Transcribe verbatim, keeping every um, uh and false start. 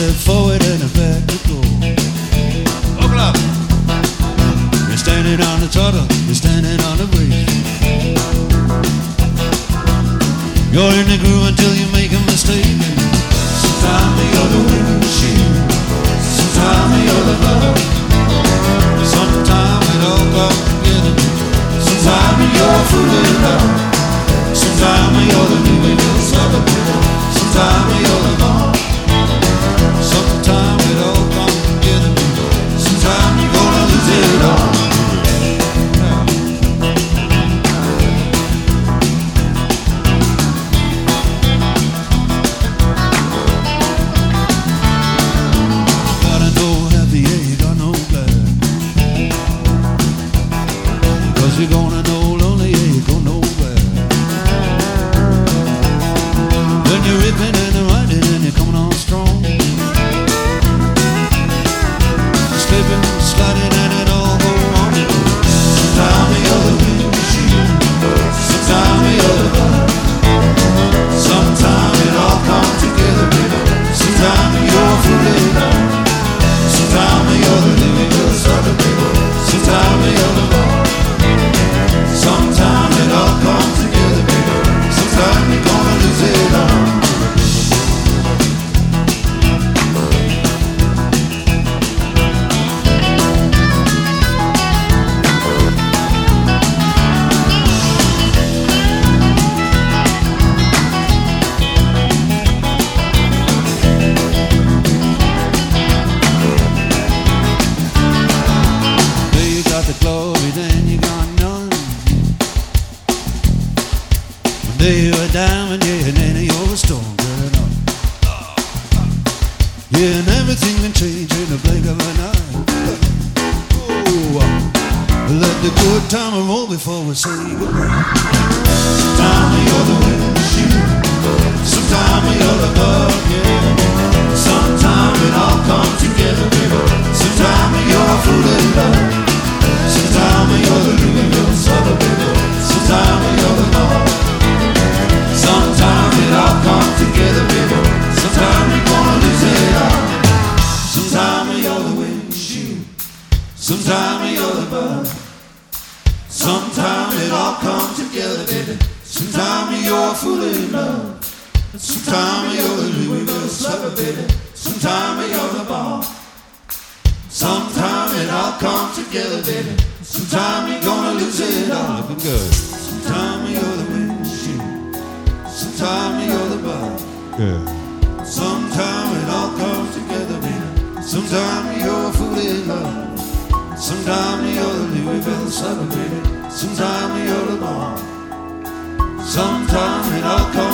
step forward and a back to go. Buckle up. You're standing on the throttle, you're standing on the brake. You're in the groove until you make a mistake. Sometimes you're the windshield, sometimes you're the love. Sometimes it all comes together. Sometimes you're full of love. Sometimes you're the living of the people. Sometimes you're the bomb. Sometimes it all comes together. Sometimes you're gonna lose it all. Gotta know happy, yeah, you got no glad. Cause you're gonna know lonely, yeah, you go nowhere. When you're ripping and you're riding and you're coming on strong, slipping, sliding and it all go on. Sometimes you're the windshield, sometimes you're the bug. Sometimes it all comes together, baby. Sometimes you're full of love. Sometimes you're the living just of the people. Sometimes you're the bug. Sometimes it all comes together, baby. Sometimes you're gonna lose it all. You're a diamond, yeah, and then you're a storm, girl. Yeah, and everything can change in the blink of an eye. Oh, let the good time roll before we say goodbye. Sometimes you're the windshield, sometimes you're the bug, yeah. Sometimes it all comes together, baby. Sometimes you're full of love. Sometimes you're the living ghost of a baby. Sometimes you're the love. Sometimes it all comes together, baby. Sometimes you're gonna lose it all. Sometimes you're the windshield, sometimes you're the bug. Sometimes it all comes together, baby. Sometimes you're full of love. Sometimes you're the Louis Vuitton slugger, baby. Sometimes you're the ball. Sometimes it all comes together, baby. Sometimes you're gonna lose it all. Looking good. Sometimes you're the windshield, sometimes you're the bug. Yeah. Sometimes it all comes together, baby. Sometimes you're full of love. Sometimes you're the Louis Vuitton slugger, baby. Sometimes you're the ball. Sometimes it all comes